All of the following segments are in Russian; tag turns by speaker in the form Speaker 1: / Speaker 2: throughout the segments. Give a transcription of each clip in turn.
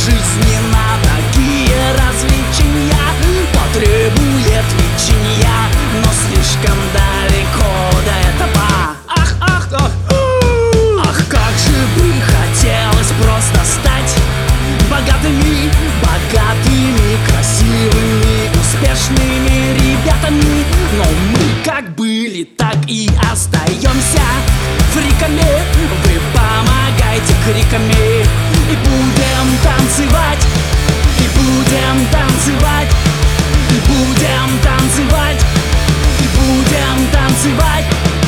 Speaker 1: жизни на такие развлечения потребует лечения, но слишком далеко до этого. Ах, ах, ах, ах, как же бы хотелось просто стать богатыми, богатыми, красивыми, успешными ребятами. Но мы как были, так и остаемся фриками. Вы помогайте криками, и будем танцевать, и будем танцевать, и будем танцевать, и будем танцевать.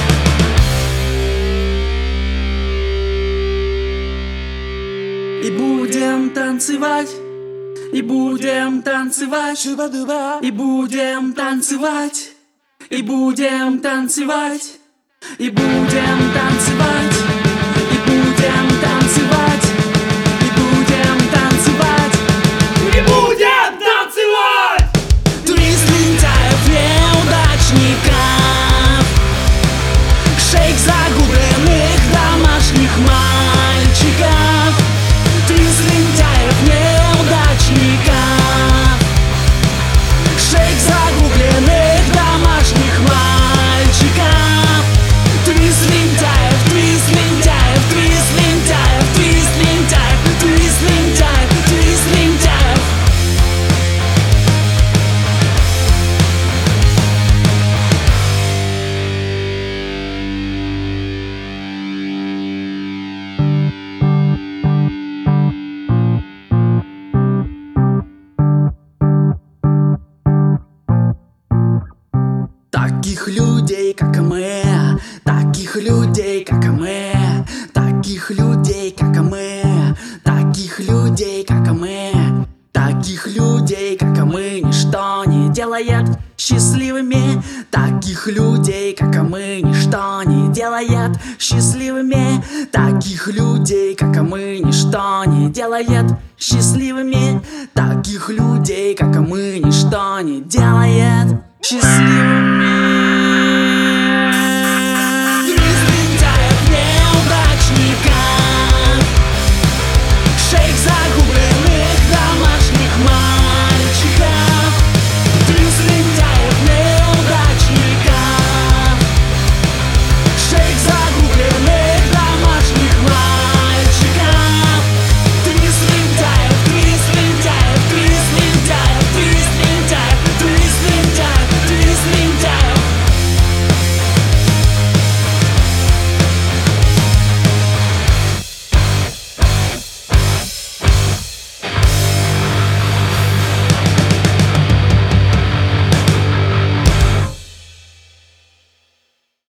Speaker 1: И будем танцевать, и будем танцевать, и будем танцевать, и будем танцевать, и будем танцевать, и будем танцевать, и будем танцевать, и будем танцевать. Твист лентяев, неудачников, шейк загубленных домашних мальчиков. Твист лентяев, неудачников, шейк загубленных домашних мальчиков. Твист лентяев, твист лентяев, твист лентяев, твист лентяев, твист лентяев, твист лентяев. Таких людей, как мы, таких людей, как мы, таких людей, как мы, таких людей, как мы, таких людей, как мы, ничто не делает счастливыми. Таких людей, как мы, ничто не делает счастливыми. Таких людей, как мы, ничто не делает счастливыми. Таких людей, как мы, ничто не делает счастливыми.